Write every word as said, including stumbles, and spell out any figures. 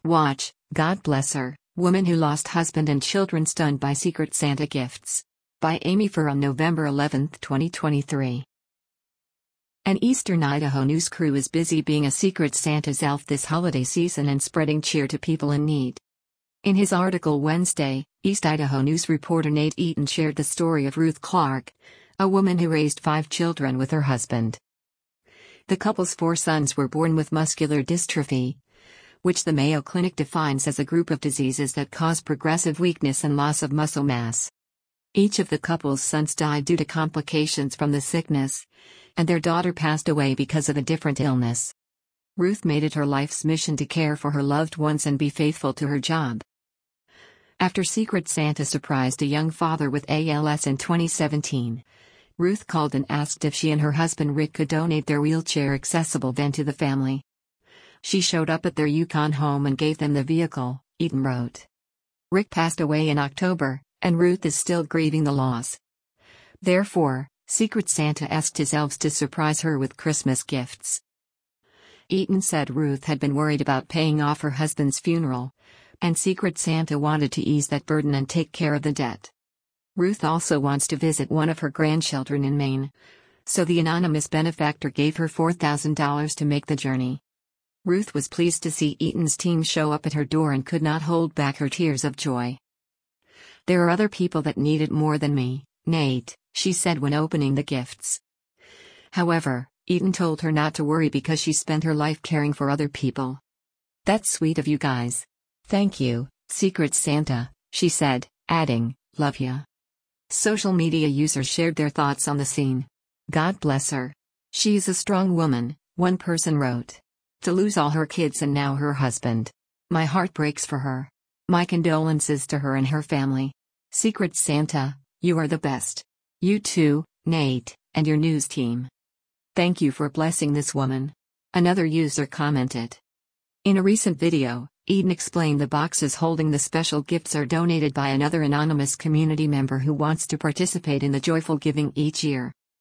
Watch, God Bless Her, Woman Who Lost Husband and Children Stunned by Secret Santa Gifts. By Amy Furr on November eleventh, twenty twenty-three. An eastern Idaho news crew is busy being a Secret Santa's elf this holiday season and spreading cheer to people in need. In his article Wednesday, East Idaho News reporter Nate Eaton shared the story of Ruth Clark, a woman who raised five children with her husband. The couple's four sons were born with muscular dystrophy, which the Mayo Clinic defines as a group of diseases that cause progressive weakness and loss of muscle mass. Each of the couple's sons died due to complications from the sickness, and their daughter passed away because of a different illness. Ruth made it her life's mission to care for her loved ones and be faithful to her job. After Secret Santa surprised a young father with A L S in twenty seventeen, Ruth called and asked if she and her husband Rick could donate their wheelchair-accessible van to the family. She showed up at their Yukon home and gave them the vehicle, Eaton wrote. Rick passed away in October, and Ruth is still grieving the loss. Therefore, Secret Santa asked his elves to surprise her with Christmas gifts. Eaton said Ruth had been worried about paying off her husband's funeral, and Secret Santa wanted to ease that burden and take care of the debt. Ruth also wants to visit one of her grandchildren in Maine, so the anonymous benefactor gave her four thousand dollars to make the journey. Ruth was pleased to see Eaton's team show up at her door and could not hold back her tears of joy. "There are other people that need it more than me, Nate," she said when opening the gifts. However, Eaton told her not to worry because she spent her life caring for other people. "That's sweet of you guys. Thank you, Secret Santa," she said, adding, "Love ya." Social media users shared their thoughts on the scene. "God bless her. She's a strong woman," one person wrote. "To lose all her kids and now her husband. My heart breaks for her. My condolences to her and her family. Secret Santa, you are the best. You too, Nate, and your news team. Thank you for blessing this woman," another user commented. In a recent video, Eaton explained the boxes holding the special gifts are donated by another anonymous community member who wants to participate in the joyful giving each year.